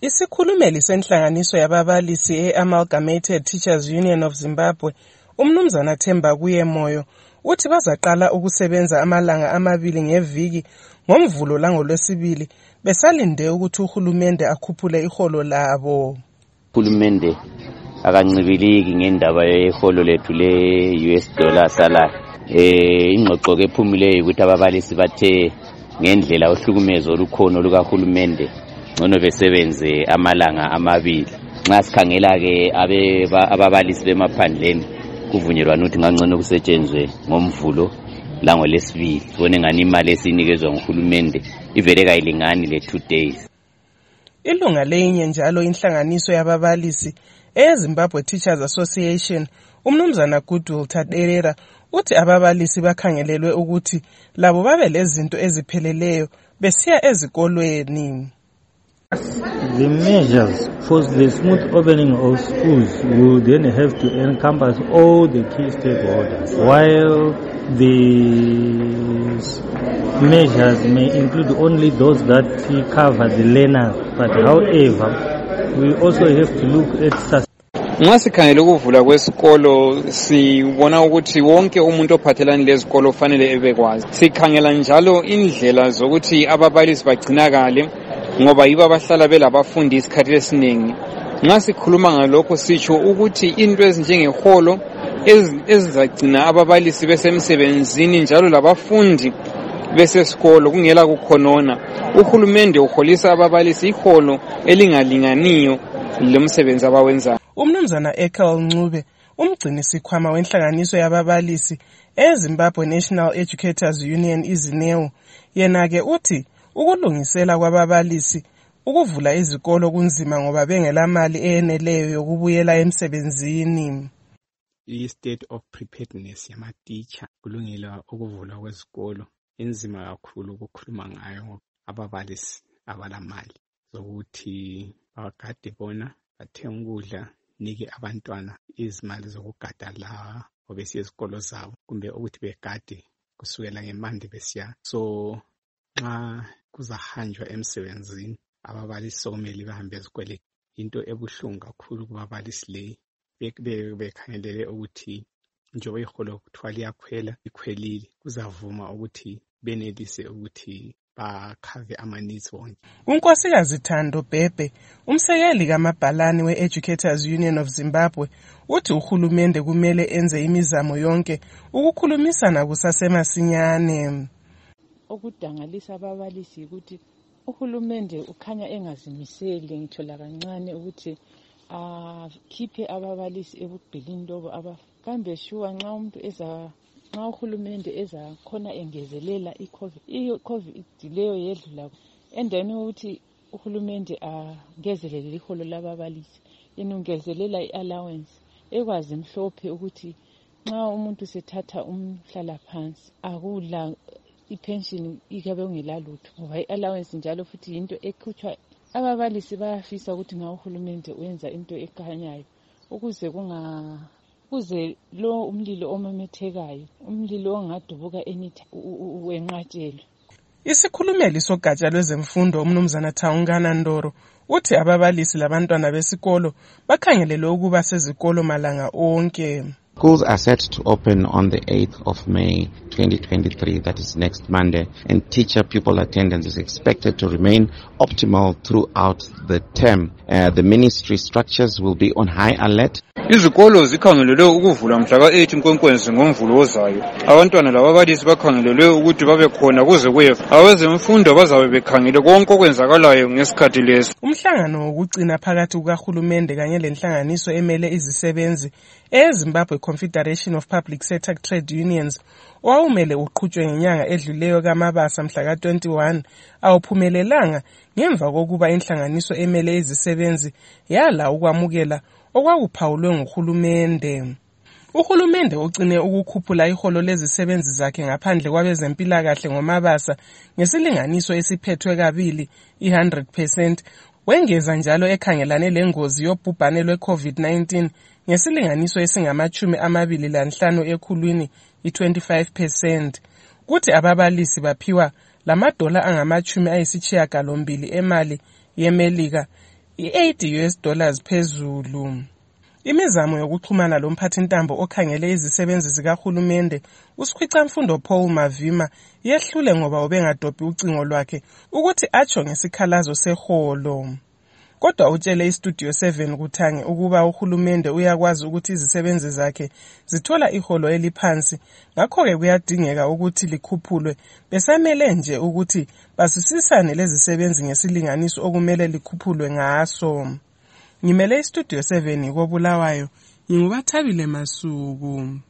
Isikhulumeli senhlanganiso yababalisi e-Amalgamated Teachers Union of Zimbabwe, uMnumzana Themba Kuyemoyo, uthi bazaqala ukusebenza amalanga 2 ngeviki ngoMvulo langoLwesibili besalinde ukuthi uhulumende akhuphule iholo labo. Uhulumende akancibiliki ngendaba yeholo lethu le-$US salary. Ingxoxo ke ephumileyo ukuthi ababalisi bathe ngendlela ohlukumezo olukhona lukahulumende ngcono besebenze amalanga 2. Nxa sikhangela ke ababalisi bemaphandleni kuvunyelwa ukuthi ngangcono kusetshenzwe ngoMvulo langoLwesibili. Sibone ngani imali esinikezwa nguhulumende ivele kayilingani le 2 days. Ilunga lenye njalo inhlanganiso yababalisi eZimbabwe Teachers Association, uMnumzana Goodwill Taderera, uthi ababalisi bakhangelelwe ukuthi labo babe lezinto ezipheleleyo besiya ezikolweni. The measures for the smooth opening of schools will then have to encompass all the key stakeholders, while the measures may include only those that cover the learners. But however, we also have to look at Nxa sikhangela ukuvula kwesikolo sibona ukuthi wonke umuntu ophathelane lezikolo fanele ebekwazi. Sikhangela njalo indlela zokuthi ababalisi bagcinakale ngoba yibo abahlala belabafundi isikhathi esiningi. Nxa sikhuluma ngalokho sitsho ukuthi into ezinjengeholo ezizagcina ababalisi besemsebenzini njalo labafundi besesikolo kungela kukhonona. Uhulumende uholisa ababalisi iholo elingalinganiyo lomsebenzi abawenza. uMnumzana Ekel Ncube, umgcini sikhwama wenhlanganiso yababalisi eZimbabwe National Educators Union iZINEU, yena ke uthi ukulungisela kwababalisi ukuvula izikolo kunzima ngoba bengelamali eyeneleyo yokubuyela emsebenzini. I-state of preparedness yama-teacher kulungela ukuvula kwezikolo inzima kakhulu ukukhuluma ngayo ababalisi abalamali zokuthi bagade bona bathenga ukudla nike abantwana izimali zokugada la obesiya ezikolo zabo kumbe ukuthi begade kusukela ngemande besiya. So nxa kuzahanjwa emsebenzini ababalisi sokumele bahambe ezikoleni. Into ebuhlungu kakhulu kubabalisi leyi bekhangelele ukuthi njengoba iholo kuthiwa liyakhwela likhwelile kuzavuma ukuthi benelise ukuthi bakhave ama-needs wonke. uNkosikazi Thando Bhebhe, umsekeli kaMabhalane we-Educators Union of Zimbabwe, uthi uhulumende kumele enze imizamo yonke ukukhulumisana kusasemasinyane. Okudangalisa ababalisi ukuthi uhulumende ukhanya engazimiseli ngithola kancane ukuthi akhiphe ababalisi ebugqilini lobo kambe shuwa nxa uhulumende ezakhona engezelela i-COVID leyo yedlula endeni ukuthi uhulumende angezelele iholo lababalisi yenongezelela i-allowance ekwazi mhlophe ukuthi nxa umuntu sethatha umhlala phansi akula ipension ikabe ungelalutho ngoba i-allowance njalo futhi into ekhutshwa. Ababalisi bayafisa ukuthi nga uhulumende uyenza into ekhanyayo ukuze lo umlilo omemethekayo umlilo ongadubuka wenqatshelwe. Isikhulumeli sogatsha lwezemfundo uMnumzana Taungana Ndoro uthi ababalisi labantwana besikolo bakhangelelwe ukuba sezikolo malanga onke. Schools are set to open on the 8th of May 2023, that is next Monday, and teacher-pupil attendance is expected to remain optimal throughout the term. The ministry structures will be on high alert. Izikolo zikhangelelwe ukuvula mhla ka-8 Nkwenkwezi ngoMvulo ozayo. Abantwana lababalisi bakhangelelwe ukuthi babe khona kuze kuyefa. Abezemfundo bazabe bekhangele konke okwenzakalayo ngesikhathi leso. Umhlangano wokugcina phakathi kukahulumende kanye lenhlanganiso emele izisebenzi eZimbabwe Confederation of Public Sector Trade Unions owawumele uqhutshwe ngenyanga edluleyo kaMabasa mhla ka-21 awuphumelelanga ngemva kokuba inhlanganiso emele izisebenzi yala ukwamukela okwakuphawulwe nguhulumende. Uhulumende ugcine ukukhuphula iholo lezisebenzi zakhe ngaphandle kwabezempilakahle ngoMabasa ngesilinganiso esiphethwe kabili i-100%. Wengeza njalo ekhangelane lengozi yobhubhane lwe-COVID-19 ngesilinganiso esingama-25 ekhulwini i-25%. Kuthi ababalisi baphiwa $8 emali yeMelika $8 phezulu. Imizamo yokuxhumana lomphathintambo okhangele izisebenzi zikahulumende uSikhwicamfundo Paul Mavima yehlule ngoba ubengadobhi ucingo lwakhe ukuthi atsho ngesikhalazo seholo. Kodwa utshele iStudio 7 kuthange ukuba uhulumende uyakwazi ukuthi izisebenzi zakhe zithola iholo eliphansi, ngakho-ke kuyadingeka ukuthi likhuphulwe, besamele nje ukuthi basisisane lezisebenzi ngesilinganiso okumele likhuphulwe ngaso. Ngimele iStudio 7 koBulawayo, nginguBathabile Masuku.